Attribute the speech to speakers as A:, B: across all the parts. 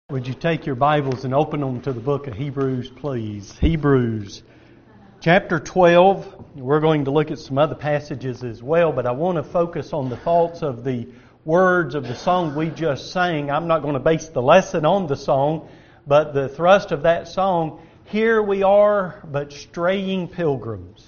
A: Would you take your Bibles and open them to the book of Hebrews, please? Hebrews chapter 12. We're going to look at some other passages as well, but I want to focus on the thoughts of the words of the song we just sang. I'm not going to base the lesson on the song, but the thrust of that song, "Here we are, but straying pilgrims."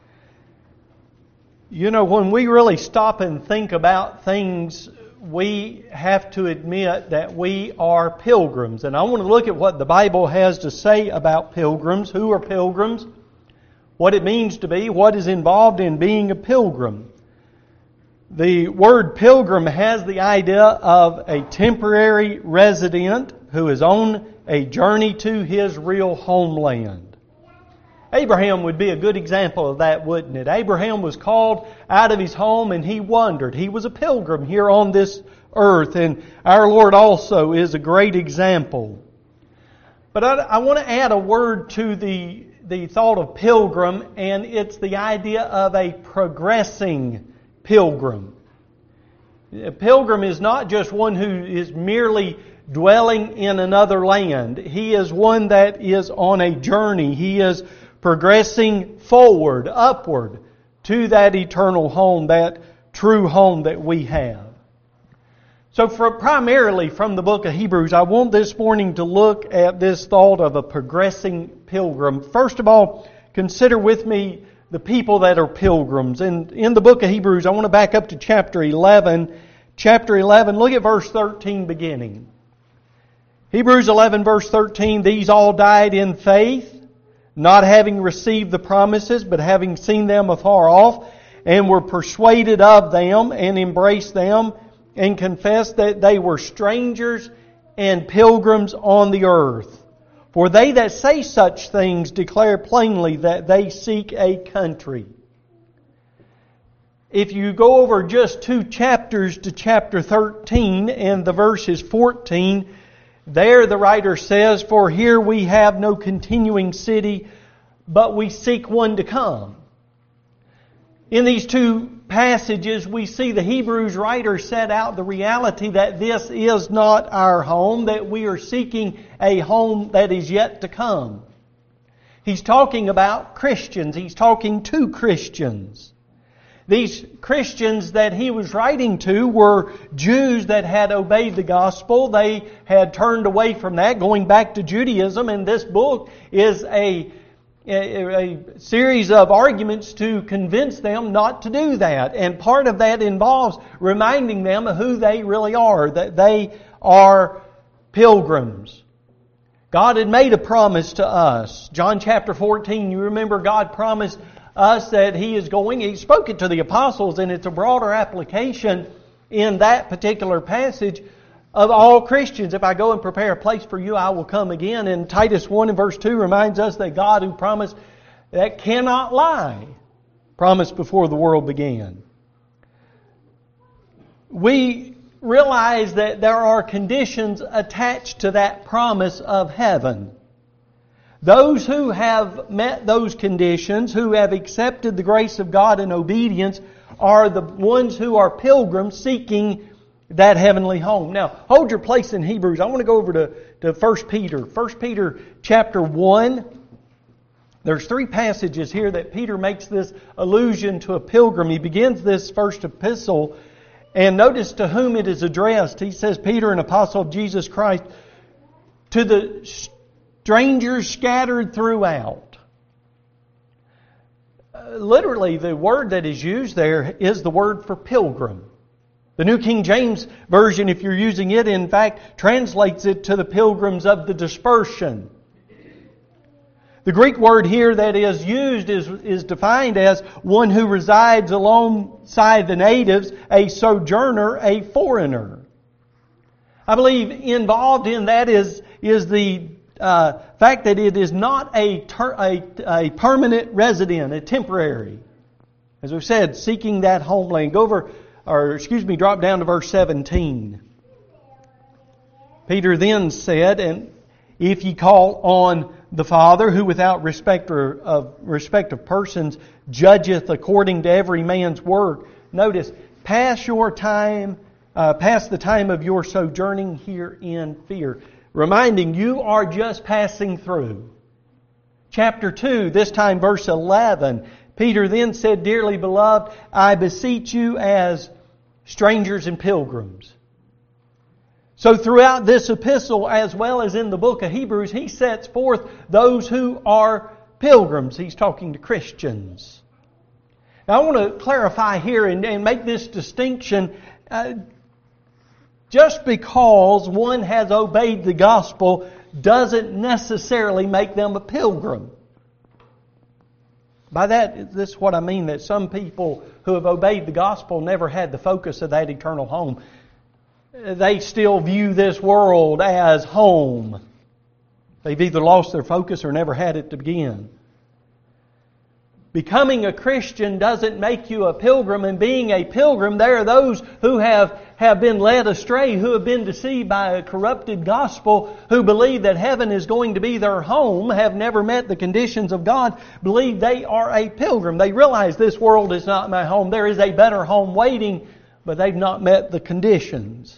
A: You know, when we really stop and think about things, we have to admit that we are pilgrims. And I want to look at what the Bible has to say about pilgrims. Who are pilgrims? What it means to be. What is involved in being a pilgrim. The word pilgrim has the idea of a temporary resident who is on a journey to his real homeland. Abraham would be a good example of that, wouldn't it? Abraham was called out of his home and he wandered. He was a pilgrim here on this earth, and our Lord also is a great example. But I want to add a word to the thought of pilgrim, and it's the idea of a progressing pilgrim. A pilgrim is not just one who is merely dwelling in another land. He is one that is on a journey. He is progressing forward, upward, to that eternal home, that true home that we have. So primarily from the book of Hebrews, I want this morning to look at this thought of a progressing pilgrim. First of all, consider with me the people that are pilgrims. And in the book of Hebrews, I want to back up to chapter 11. Chapter 11, look at verse 13 beginning. Hebrews 11 verse 13, "These all died in faith, not having received the promises, but having seen them afar off, and were persuaded of them, and embraced them, and confessed that they were strangers and pilgrims on the earth. For they that say such things declare plainly that they seek a country." If you go over just 2 chapters to chapter 13 and the verse is 14, there the writer says, "For here we have no continuing city, but we seek one to come." In these 2 passages, we see the Hebrews writer set out the reality that this is not our home, that we are seeking a home that is yet to come. He's talking about Christians. He's talking to Christians. These Christians that he was writing to were Jews that had obeyed the gospel. They had turned away from that, going back to Judaism, and this book is a series of arguments to convince them not to do that. And part of that involves reminding them of who they really are, that they are pilgrims. God had made a promise to us. John chapter 14, you remember God promised us that He spoke it to the apostles, and it's a broader application in that particular passage of all Christians. "If I go and prepare a place for you, I will come again." And Titus 1 and verse 2 reminds us that God who promised, that cannot lie, promised before the world began. We realize that there are conditions attached to that promise of heaven. Those who have met those conditions, who have accepted the grace of God in obedience, are the ones who are pilgrims seeking that heavenly home. Now, hold your place in Hebrews. I want to go over to 1 Peter. 1 Peter chapter 1. There's 3 passages here that Peter makes this allusion to a pilgrim. He begins this first epistle, and notice to whom it is addressed. He says, "Peter, an apostle of Jesus Christ, to the strangers scattered throughout." Literally, the word that is used there is the word for pilgrim. The New King James Version, if you're using it, in fact, translates it to the pilgrims of the dispersion. The Greek word here that is used is defined as one who resides alongside the natives, a sojourner, a foreigner. I believe involved in that is the fact that it is not a permanent resident, a temporary. As we've said, seeking that homeland. Drop down to verse 17. Peter then said, "And if ye call on the Father, who without respect of persons judgeth according to every man's work," notice, pass the time of your sojourning here in fear. reminding you are just passing through. Chapter 2, this time verse 11, Peter then said, Dearly beloved, I beseech you as strangers and pilgrims. So throughout this epistle, as well as in the book of Hebrews, he sets forth those who are pilgrims. He's talking to Christians. Now I want to clarify here and make this distinction. Just because one has obeyed the gospel doesn't necessarily make them a pilgrim. By that, this is what I mean, that some people who have obeyed the gospel never had the focus of that eternal home. They still view this world as home. They've either lost their focus or never had it to begin. Becoming a Christian doesn't make you a pilgrim, and being a pilgrim, there are those who have been led astray, who have been deceived by a corrupted gospel, who believe that heaven is going to be their home, have never met the conditions of God, believe they are a pilgrim. They realize this world is not my home. There is a better home waiting, but they've not met the conditions.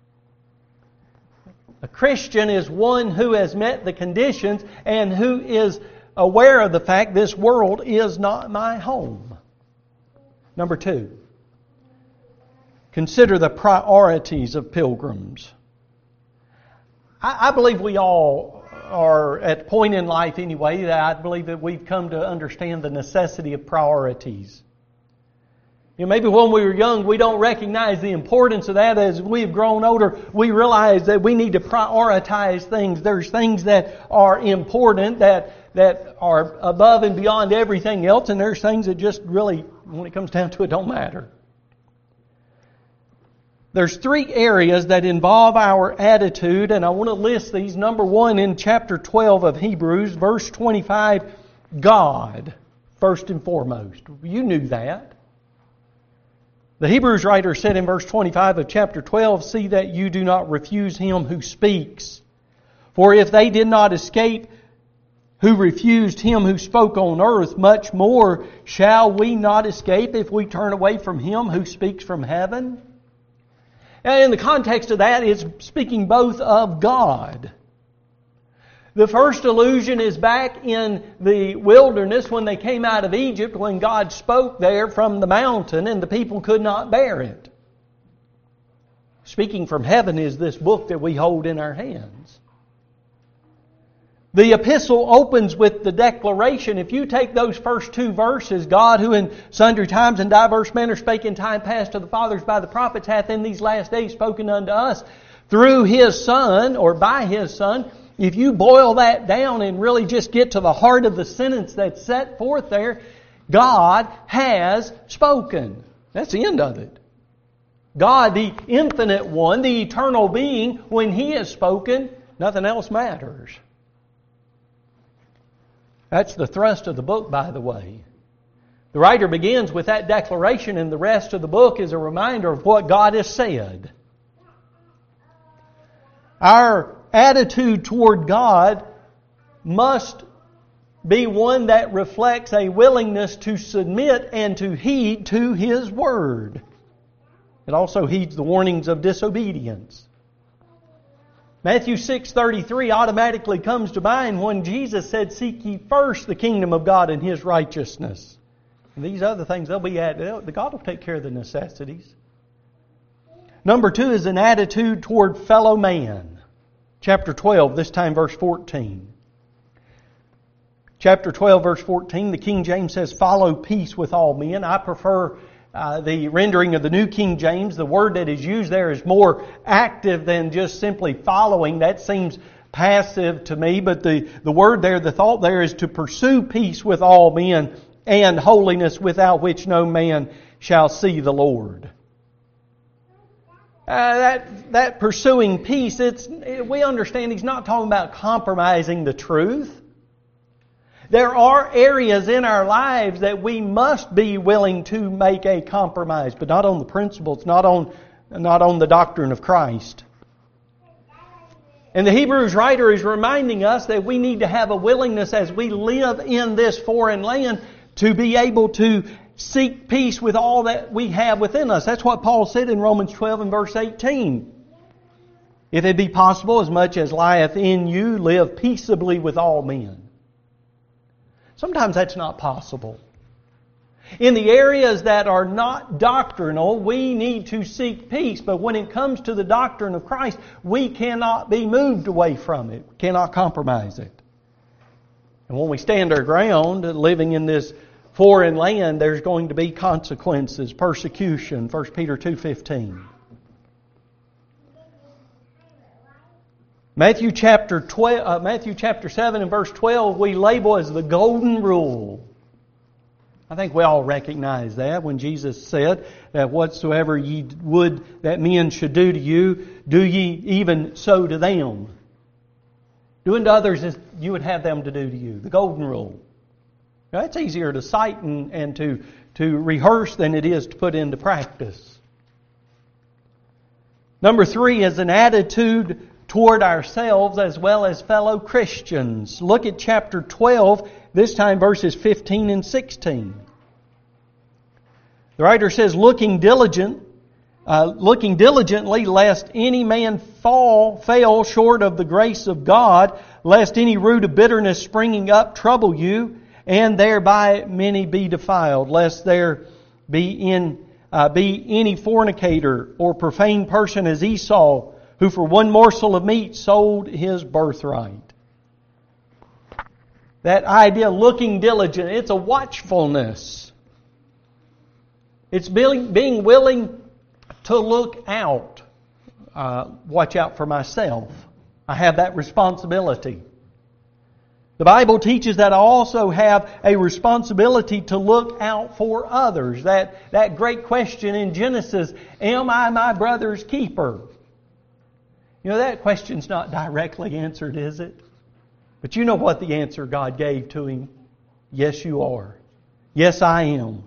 A: A Christian is one who has met the conditions and who is aware of the fact this world is not my home. Number 2, consider the priorities of pilgrims. I believe we all are at a point in life anyway that I believe that we've come to understand the necessity of priorities. You know, maybe when we were young we don't recognize the importance of that. As we've grown older, we realize that we need to prioritize things. There's things that are important that are above and beyond everything else, and there's things that just really, when it comes down to it, don't matter. There's 3 areas that involve our attitude, and I want to list these. Number 1, in chapter 12 of Hebrews, verse 25, God, first and foremost. You knew that. The Hebrews writer said in verse 25 of chapter 12, See that you do not refuse him who speaks. For if they did not escape who refused him who spoke on earth, much more shall we not escape if we turn away from him who speaks from heaven? And in the context of that, it's speaking both of God. The first allusion is back in the wilderness when they came out of Egypt, when God spoke there from the mountain and the people could not bear it. Speaking from heaven is this book that we hold in our hands. The epistle opens with the declaration. If you take those first 2 verses, God who in sundry times and diverse manners spake in time past to the fathers by the prophets hath in these last days spoken unto us through His Son, or by His Son. If you boil that down and really just get to the heart of the sentence that's set forth there, God has spoken. That's the end of it. God, the infinite one, the eternal being, when He has spoken, nothing else matters. That's the thrust of the book, by the way. The writer begins with that declaration, and the rest of the book is a reminder of what God has said. Our attitude toward God must be one that reflects a willingness to submit and to heed to His Word. It also heeds the warnings of disobedience. Matthew 6:33 automatically comes to mind when Jesus said, Seek ye first the kingdom of God and His righteousness. And these other things, they'll be added. God will take care of the necessities. Number 2 is an attitude toward fellow man. Chapter 12, this time verse 14. Chapter 12, verse 14, the King James says, Follow peace with all men. I prefer the rendering of the New King James. The word that is used there is more active than just simply following. That seems passive to me, but the word there, the thought there is to pursue peace with all men and holiness without which no man shall see the Lord. That pursuing peace, we understand He's not talking about compromising the truth. There are areas in our lives that we must be willing to make a compromise, but not on the principles, not on the doctrine of Christ. And the Hebrews writer is reminding us that we need to have a willingness as we live in this foreign land to be able to seek peace with all that we have within us. That's what Paul said in Romans 12 and verse 18. If it be possible, as much as lieth in you, live peaceably with all men. Sometimes that's not possible. In the areas that are not doctrinal, we need to seek peace. But when it comes to the doctrine of Christ, we cannot be moved away from it. We cannot compromise it. And when we stand our ground, living in this foreign land, there's going to be consequences, persecution. 1 Peter 2:15. Matthew chapter 7 and verse 12 we label as the golden rule. I think we all recognize that when Jesus said that whatsoever ye would that men should do to you, do ye even so to them. Do unto others as you would have them to do to you. The golden rule. Now, that's easier to cite and to rehearse than it is to put into practice. Number 3 is an attitude toward ourselves as well as fellow Christians. Look at chapter 12, this time verses 15 and 16. The writer says, looking diligently, lest any man fail short of the grace of God, lest any root of bitterness springing up trouble you, and thereby many be defiled, lest there be any fornicator or profane person as Esau, who for one morsel of meat sold his birthright. That idea, looking diligent, it's a watchfulness. It's being willing to look out. Watch out for myself. I have that responsibility. The Bible teaches that I also have a responsibility to look out for others. That great question in Genesis, am I my brother's keeper? You know, that question's not directly answered, is it? But you know what the answer God gave to him? Yes, you are. Yes, I am.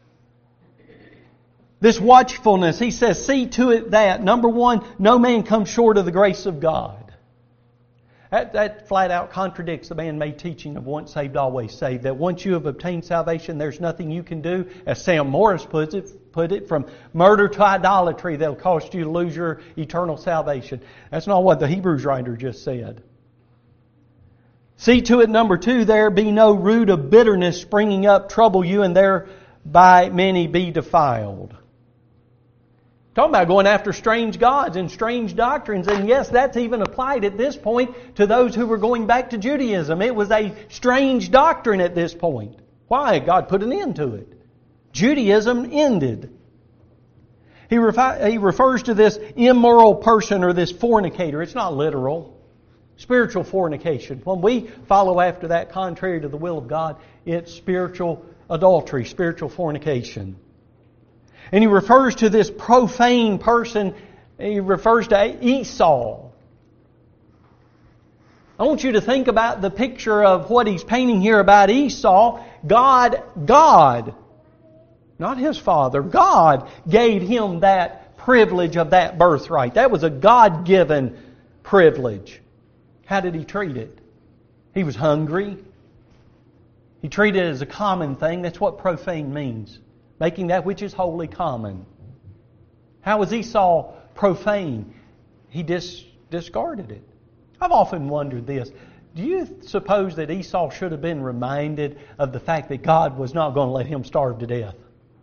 A: This watchfulness, he says, see to it that, number 1, no man comes short of the grace of God. That flat out contradicts the man-made teaching of once saved, always saved. That once you have obtained salvation, there's nothing you can do, as Sam Morris put it, from murder to idolatry that'll cost you to lose your eternal salvation. That's not what the Hebrews writer just said. See to it, number 2, there be no root of bitterness springing up, trouble you, and thereby many be defiled. Talking about going after strange gods and strange doctrines. And yes, that's even applied at this point to those who were going back to Judaism. It was a strange doctrine at this point. Why? God put an end to it. Judaism ended. He refers to this immoral person or this fornicator. It's not literal. Spiritual fornication. When we follow after that contrary to the will of God, it's spiritual adultery, spiritual fornication. And he refers to this profane person, he refers to Esau. I want you to think about the picture of what he's painting here about Esau. God, not his father, God gave him that privilege of that birthright. That was a God-given privilege. How did he treat it? He was hungry. He treated it as a common thing. That's what profane means. Making that which is holy common. How was Esau profane? He discarded it. I've often wondered this. Do you suppose that Esau should have been reminded of the fact that God was not going to let him starve to death?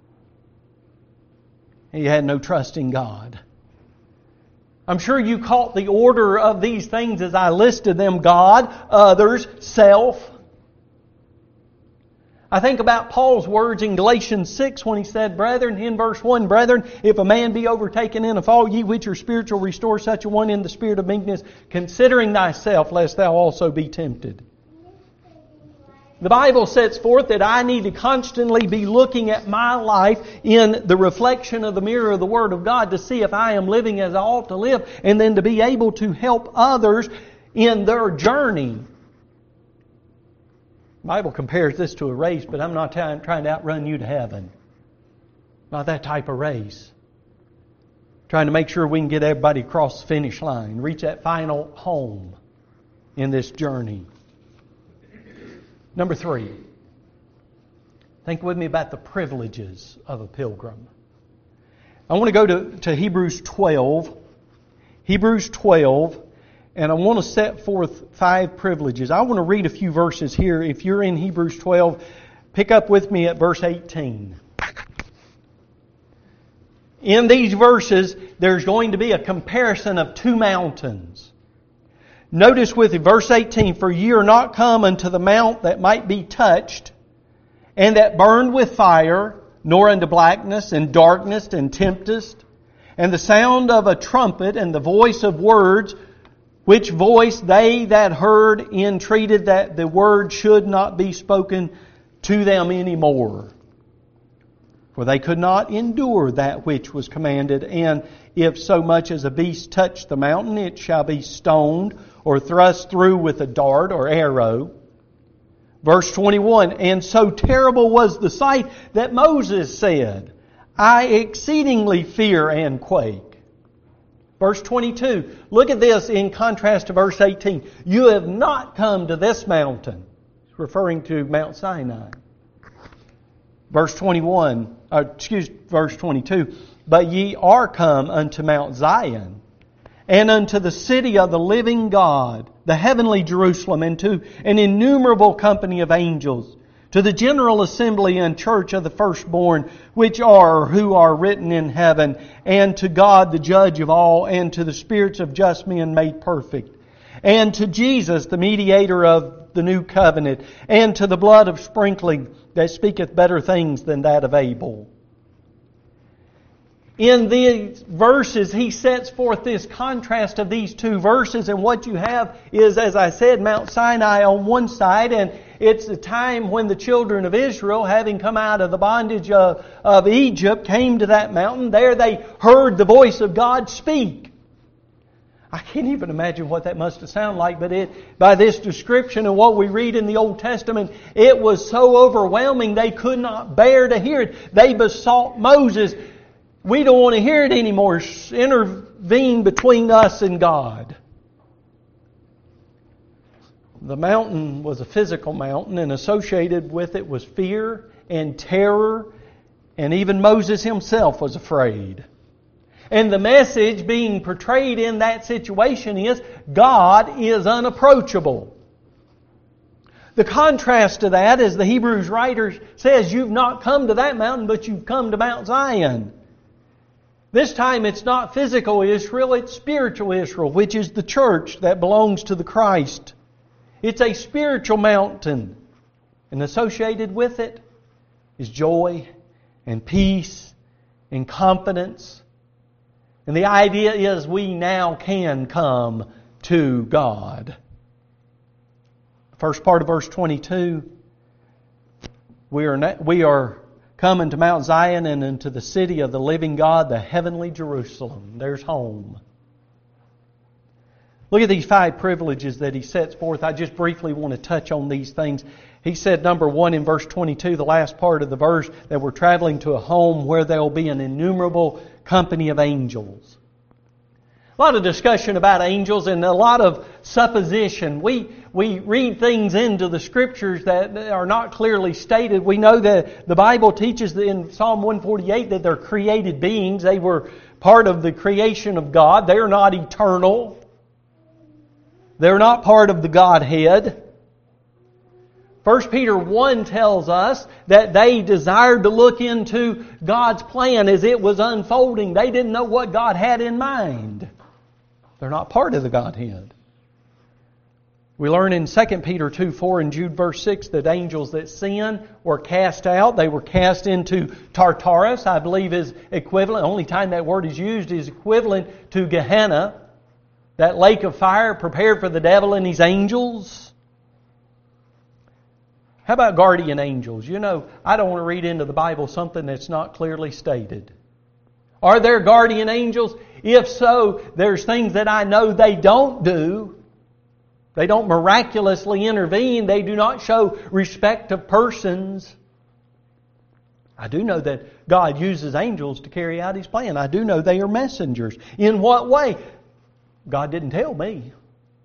A: He had no trust in God. I'm sure you caught the order of these things as I listed them: God, others, self. I think about Paul's words in Galatians 6 when he said, brethren, in verse 1, brethren, if a man be overtaken in a fault, ye which are spiritual, restore such a one in the spirit of meekness, considering thyself, lest thou also be tempted. The Bible sets forth that I need to constantly be looking at my life in the reflection of the mirror of the Word of God to see if I am living as I ought to live, and then to be able to help others in their journey. The Bible compares this to a race, but I'm not trying to outrun you to heaven. Not that type of race. Trying to make sure we can get everybody across the finish line, reach that final home in this journey. Number 3. Think with me about the privileges of a pilgrim. I want to go to Hebrews 12. Hebrews 12, and I want to set forth 5 privileges. I want to read a few verses here. If you're in Hebrews 12, pick up with me at verse 18. In these verses, there's going to be a comparison of 2 mountains. Notice with verse 18, "For ye are not come unto the mount that might be touched, and that burned with fire, nor unto blackness, and darkness, and tempest, and the sound of a trumpet, and the voice of words, which voice they that heard entreated that the word should not be spoken to them any more. For they could not endure that which was commanded, and if so much as a beast touch the mountain, it shall be stoned, or thrust through with a dart or arrow." Verse 21, "And so terrible was the sight that Moses said, I exceedingly fear and quake." Verse 22, look at this in contrast to verse 18. "You have not come to this mountain," referring to Mount Sinai. Verse 22, "But ye are come unto Mount Zion, and unto the city of the living God, the heavenly Jerusalem, and to an innumerable company of angels, to the general assembly and church of the firstborn, which are or who are written in heaven, and to God the judge of all, and to the spirits of just men made perfect, and to Jesus the mediator of the new covenant, and to the blood of sprinkling that speaketh better things than that of Abel." In these verses, he sets forth this contrast of these 2 verses, and what you have is, as I said, Mount Sinai on one side, and it's the time when the children of Israel, having come out of the bondage of Egypt, came to that mountain. There they heard the voice of God speak. I can't even imagine what that must have sounded like, but by this description and what we read in the Old Testament, it was so overwhelming they could not bear to hear it. They besought Moses, "We don't want to hear it anymore. Intervene between us and God." The mountain was a physical mountain, and associated with it was fear and terror, and even Moses himself was afraid. And the message being portrayed in that situation is, God is unapproachable. The contrast to that is the Hebrews writer says, you've not come to that mountain, but you've come to Mount Zion. This time it's not physical Israel, it's spiritual Israel, which is the church that belongs to the Christ. It's a spiritual mountain, and associated with it is joy and peace and confidence. And the idea is we now can come to God. First part of verse 22, we are coming to Mount Zion and into the city of the living God, the heavenly Jerusalem. There's home. Look at these 5 privileges that he sets forth. I just briefly want to touch on these things. He said, number 1 in verse 22, the last part of the verse, that we're traveling to a home where there will be an innumerable company of angels. A lot of discussion about angels and a lot of supposition. We read things into the Scriptures that are not clearly stated. We know that the Bible teaches in Psalm 148 that they're created beings. They were part of the creation of God. They're not eternal. They're not part of the Godhead. 1 Peter 1 tells us that they desired to look into God's plan as it was unfolding. They didn't know what God had in mind. They're not part of the Godhead. We learn in 2 Peter 2:4 and Jude verse 6 that angels that sin were cast out. They were cast into Tartarus, I believe is equivalent. The only time that word is used is equivalent to Gehenna, that lake of fire prepared for the devil and his angels. How about guardian angels? You know, I don't want to read into the Bible something that's not clearly stated. Are there guardian angels? If so, there's things that I know they don't do. They don't miraculously intervene. They do not show respect to persons. I do know that God uses angels to carry out His plan. I do know they are messengers. In what way? God didn't tell me.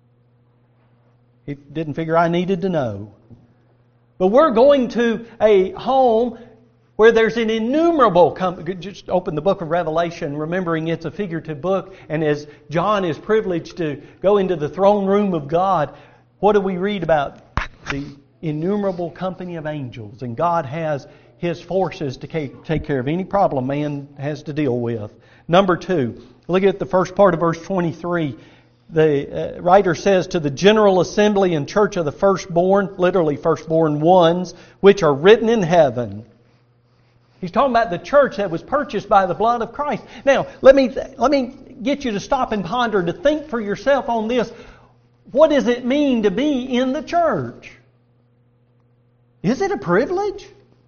A: He didn't figure I needed to know. But we're going to a home where there's an innumerable company. Just open the book of Revelation, remembering it's a figurative book, and as John is privileged to go into the throne room of God, what do we read about? The innumerable company of angels, and God has His forces to take care of any problem man has to deal with. Number 2, look at the first part of verse 23. The writer says, to the general assembly and church of the firstborn, literally firstborn ones, which are written in heaven. He's talking about the church that was purchased by the blood of Christ. Now, let me get you to stop and ponder, to think for yourself on this. What does it mean to be in the church? Is it a privilege?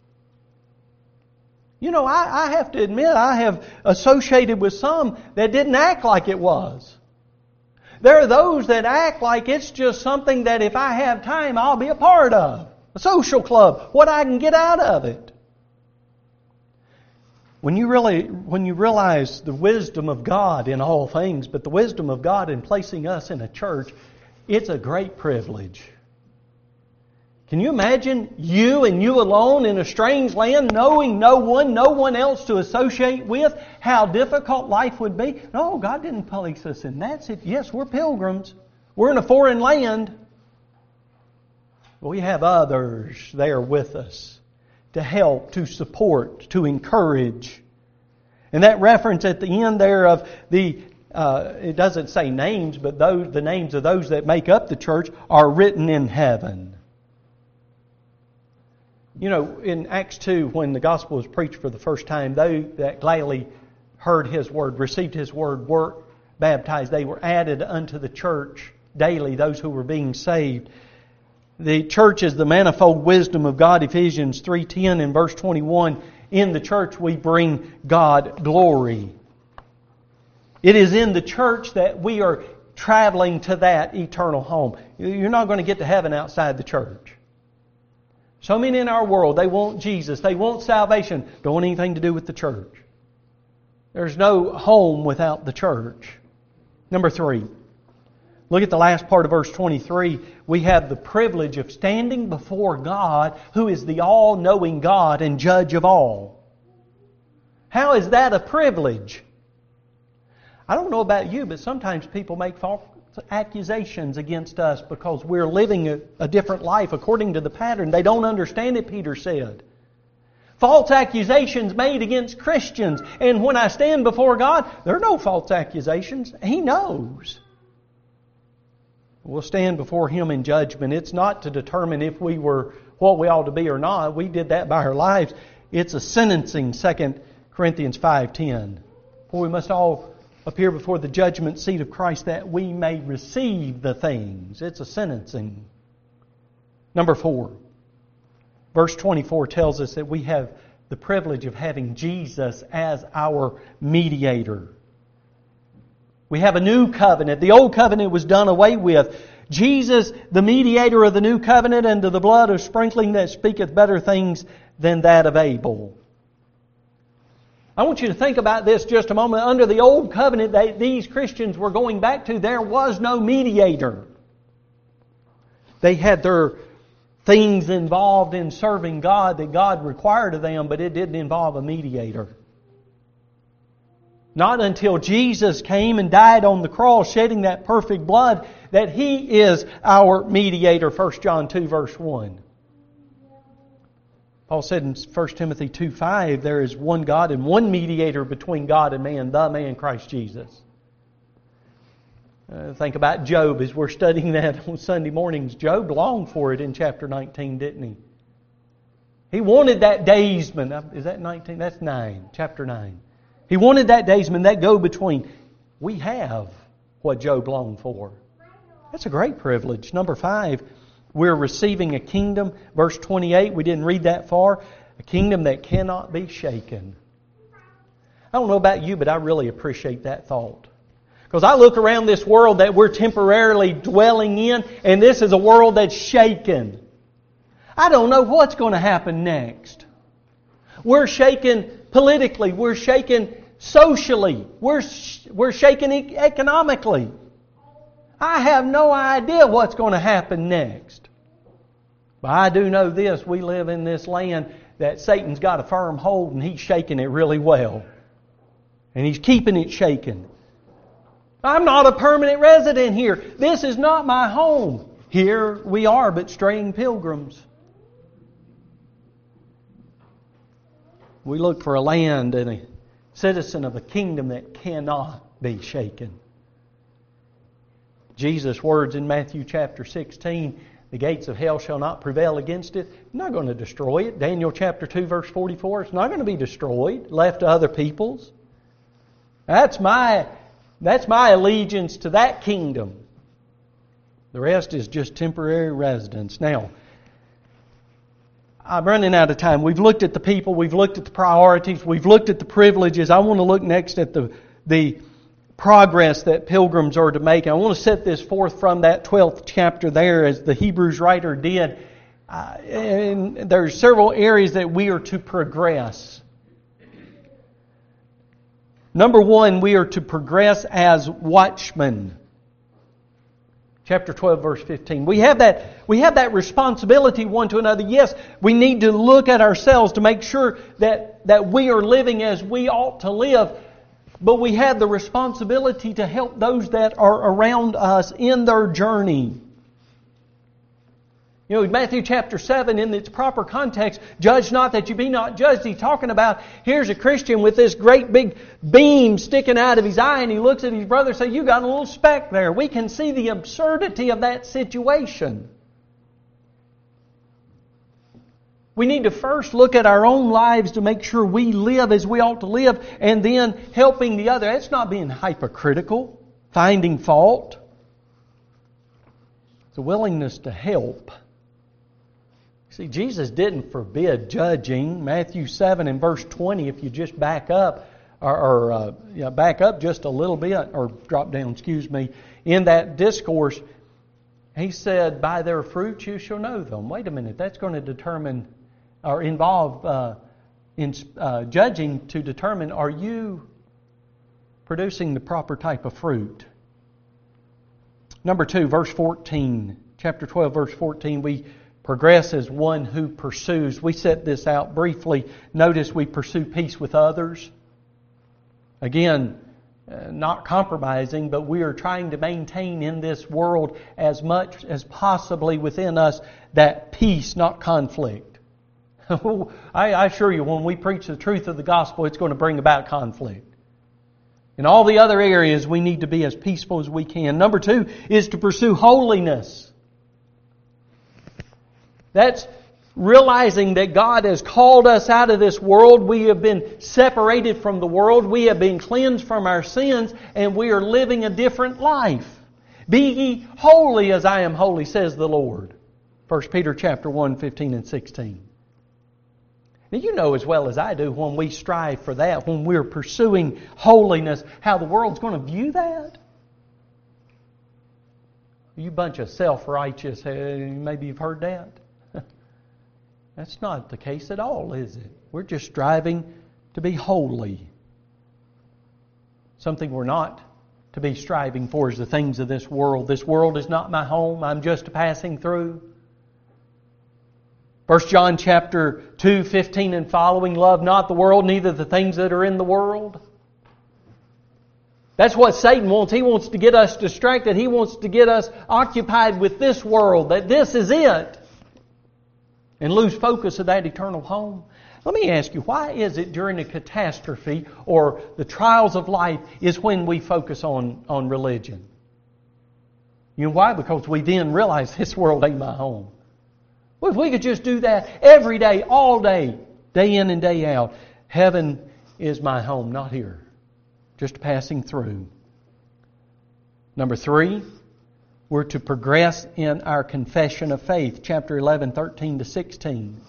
A: You know, I have to admit, I have associated with some that didn't act like it was. There are those that act like it's just something that if I have time, I'll be a part of. A social club, what I can get out of it. When you realize the wisdom of God in all things, but the wisdom of God in placing us in a church, it's a great privilege. Can you imagine you and you alone in a strange land, knowing no one else to associate with, how difficult life would be? No, God didn't place us in that situation. Yes, we're pilgrims. We're in a foreign land. We have others there with us to help, to support, to encourage. And that reference at the end there of the, it doesn't say names, but the names of those that make up the church are written in heaven. You know, in Acts 2, when the gospel was preached for the first time, those that gladly heard His word, received His word, were baptized. They were added unto the church daily, those who were being saved. The church is the manifold wisdom of God. Ephesians 3:10 and verse 21. In the church we bring God glory. It is in the church that we are traveling to that eternal home. You're not going to get to heaven outside the church. So many in our world, they want Jesus, they want salvation, don't want anything to do with the church. There's no home without the church. Number 3. Look at the last part of verse 23. We have the privilege of standing before God, who is the all-knowing God and judge of all. How is that a privilege? I don't know about you, but sometimes people make false accusations against us because we're living a different life according to the pattern. They don't understand it, Peter said. False accusations made against Christians. And when I stand before God, there are no false accusations. He knows. We'll stand before Him in judgment. It's not to determine if we were what we ought to be or not. We did that by our lives. It's a sentencing, 2 Corinthians 5:10. For we must all appear before the judgment seat of Christ that we may receive the things. It's a sentencing. Number 4. Verse 24 tells us that we have the privilege of having Jesus as our mediator. We have a new covenant. The old covenant was done away with. Jesus, the mediator of the new covenant, and to the blood of sprinkling that speaketh better things than that of Abel. I want you to think about this just a moment. Under the old covenant that these Christians were going back to, there was no mediator. They had their things involved in serving God that God required of them, but it didn't involve a mediator. Not until Jesus came and died on the cross, shedding that perfect blood, that He is our mediator. 1 John 2 verse 1. Paul said in 1 Timothy 2:5, there is one God and one mediator between God and man, the man Christ Jesus. Think about Job as we're studying that on Sunday mornings. Job longed for it in chapter 19, didn't he? He wanted that daysman. Is that 19? That's 9, chapter 9. He wanted that daysman, that go-between. We have what Job longed for. That's a great privilege. Number 5, we're receiving a kingdom. Verse 28, we didn't read that far. A kingdom that cannot be shaken. I don't know about you, but I really appreciate that thought. Because I look around this world that we're temporarily dwelling in, and this is a world that's shaken. I don't know what's going to happen next. We're shaken politically. We're shaken socially. We're shaken economically. I have no idea what's going to happen next. But I do know this. We live in this land that Satan's got a firm hold and he's shaking it really well. And he's keeping it shaken. I'm not a permanent resident here. This is not my home. Here we are, but straying pilgrims. We look for a land and a citizen of a kingdom that cannot be shaken. Jesus' words in Matthew chapter 16, the gates of hell shall not prevail against it. Not going to destroy it. Daniel chapter 2 verse 44, it's not going to be destroyed, left to other peoples. That's my allegiance to that kingdom. The rest is just temporary residence. Now, I'm running out of time. We've looked at the people, we've looked at the priorities, we've looked at the privileges. I want to look next at the progress that pilgrims are to make. I want to set this forth from that 12th chapter there, as the Hebrews writer did. And there's several areas that we are to progress. Number one, we are to progress as watchmen. Chapter 12, verse 15. We have that responsibility one to another. Yes, we need to look at ourselves to make sure that we are living as we ought to live. But we have the responsibility to help those that are around us in their journey. You know, Matthew chapter 7, in its proper context, judge not that you be not judged. He's talking about, here's a Christian with this great big beam sticking out of his eye, and he looks at his brother and says, you got a little speck there. We can see the absurdity of that situation. We need to first look at our own lives to make sure we live as we ought to live, and then helping the other. That's not being hypocritical, finding fault. It's a willingness to help. See, Jesus didn't forbid judging. Matthew 7 and verse 20, if you just back up, back up just a little bit, or drop down, in that discourse, He said, by their fruits you shall know them. Wait a minute, that's going to determine, or involve in judging to determine, are you producing the proper type of fruit? Number 2, verse 14, chapter 12, verse 14, we progress as one who pursues. We set this out briefly. Notice we pursue peace with others. Again, not compromising, but we are trying to maintain in this world as much as possibly within us that peace, not conflict. I assure you, when we preach the truth of the gospel, it's going to bring about conflict. In all the other areas, we need to be as peaceful as we can. Number 2 is to pursue holiness. That's realizing that God has called us out of this world. We have been separated from the world. We have been cleansed from our sins, and we are living a different life. Be ye holy as I am holy, says the Lord. 1 Peter chapter 1, 15 and 16. Now you know as well as I do, when we strive for that, when we're pursuing holiness, how the world's going to view that. You bunch of self-righteous, maybe you've heard that. That's not the case at all, is it? We're just striving to be holy. Something we're not to be striving for is the things of this world. This world is not my home. I'm just passing through. 1 John chapter 2, 15 and following, love not the world, neither the things that are in the world. That's what Satan wants. He wants to get us distracted. He wants to get us occupied with this world, that this is it, and lose focus of that eternal home. Let me ask you, why is it during a catastrophe or the trials of life is when we focus on religion? You know why? Because we then realize this world ain't my home. Well, if we could just do that every day, all day, day in and day out, heaven is my home, not here. Just passing through. Number 3, we're to progress in our confession of faith, chapter 11, 13 to 16.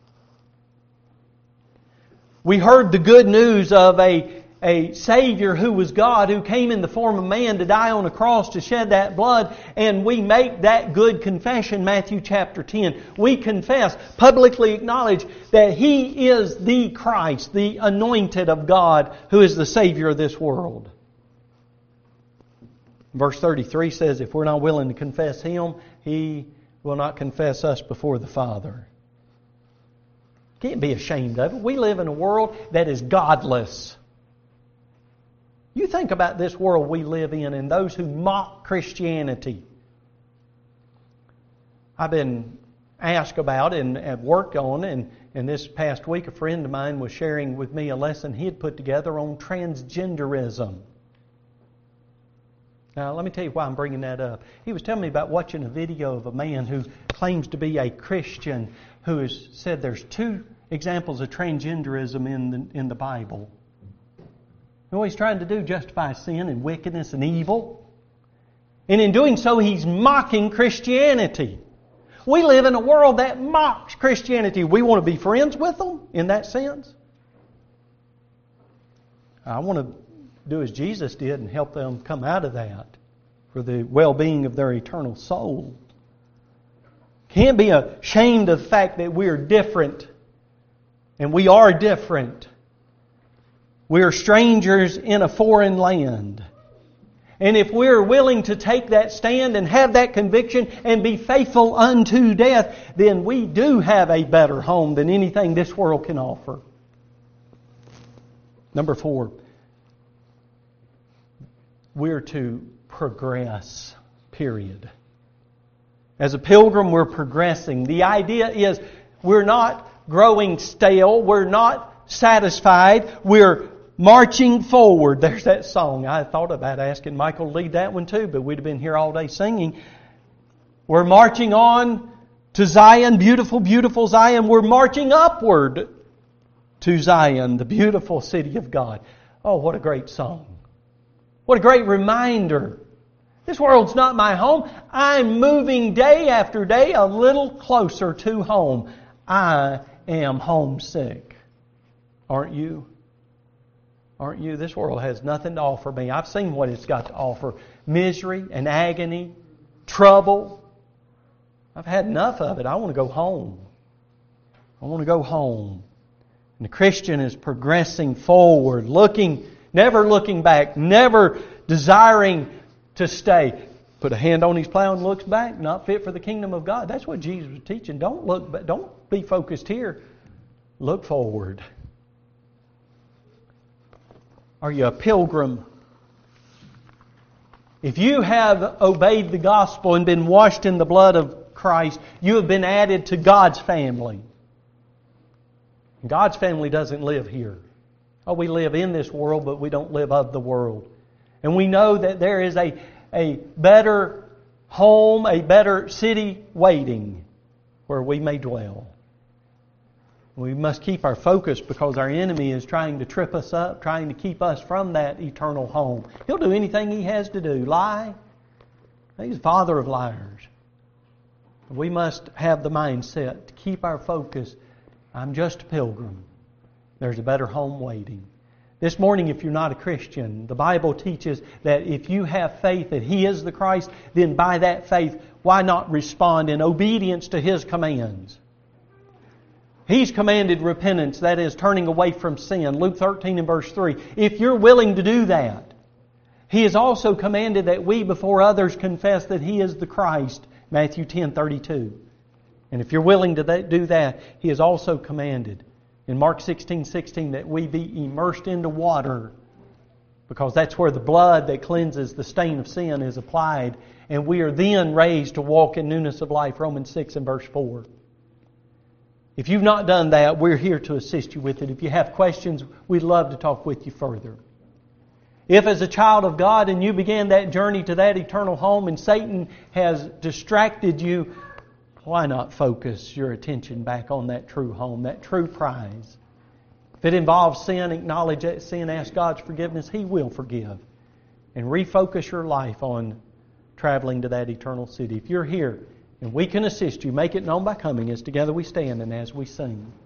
A: We heard the good news of a Savior who was God, who came in the form of man to die on a cross to shed that blood, and we make that good confession, Matthew chapter 10. We confess, publicly acknowledge that He is the Christ, the anointed of God, who is the Savior of this world. Verse 33 says, if we're not willing to confess Him, He will not confess us before the Father. Can't be ashamed of it. We live in a world that is godless. You think about this world we live in and those who mock Christianity. I've been asked about and have worked on, and this past week a friend of mine was sharing with me a lesson he had put together on transgenderism. Now, let me tell you why I'm bringing that up. He was telling me about watching a video of a man who claims to be a Christian who has said there's 2 examples of transgenderism in the Bible. And what he's trying to do, justify sin and wickedness and evil. And in doing so, he's mocking Christianity. We live in a world that mocks Christianity. We want to be friends with them in that sense. I want to do as Jesus did and help them come out of that for the well-being of their eternal soul. Can't be ashamed of the fact that we are different. And we are different. We are strangers in a foreign land. And if we're willing to take that stand and have that conviction and be faithful unto death, then we do have a better home than anything this world can offer. Number 4. We're to progress, period. As a pilgrim, we're progressing. The idea is we're not growing stale. We're not satisfied. We're marching forward. There's that song. I thought about asking Michael to lead that one too, but we'd have been here all day singing. We're marching on to Zion, beautiful, beautiful Zion. We're marching upward to Zion, the beautiful city of God. Oh, what a great song. What a great reminder. This world's not my home. I'm moving day after day a little closer to home. I am homesick. Aren't you? Aren't you? This world has nothing to offer me. I've seen what it's got to offer. Misery and agony, trouble. I've had enough of it. I want to go home. I want to go home. And the Christian is progressing forward, never looking back, never desiring to stay. Put a hand on his plow and looks back, not fit for the kingdom of God. That's what Jesus was teaching. Don't look back. Don't be focused here. Look forward. Are you a pilgrim? If you have obeyed the gospel and been washed in the blood of Christ, you have been added to God's family. God's family doesn't live here. Oh, we live in this world, but we don't live of the world. And we know that there is a better home, a better city waiting where we may dwell. We must keep our focus because our enemy is trying to trip us up, trying to keep us from that eternal home. He'll do anything he has to do. Lie. He's the father of liars. We must have the mindset to keep our focus. I'm just a pilgrim. There's a better home waiting. This morning, if you're not a Christian, the Bible teaches that if you have faith that He is the Christ, then by that faith, why not respond in obedience to His commands? He's commanded repentance, that is, turning away from sin. Luke 13 and verse 3. If you're willing to do that, He has also commanded that we before others confess that He is the Christ. Matthew 10:32. And if you're willing to do that, He has also commanded in Mark 16:16 that we be immersed into water, because that's where the blood that cleanses the stain of sin is applied, and we are then raised to walk in newness of life. Romans 6 and verse 4. If you've not done that, we're here to assist you with it. If you have questions, we'd love to talk with you further. If as a child of God and you began that journey to that eternal home and Satan has distracted you, why not focus your attention back on that true home, that true prize? If it involves sin, acknowledge that sin, ask God's forgiveness. He will forgive. And refocus your life on traveling to that eternal city. If you're here and we can assist you, make it known by coming as together we stand and as we sing.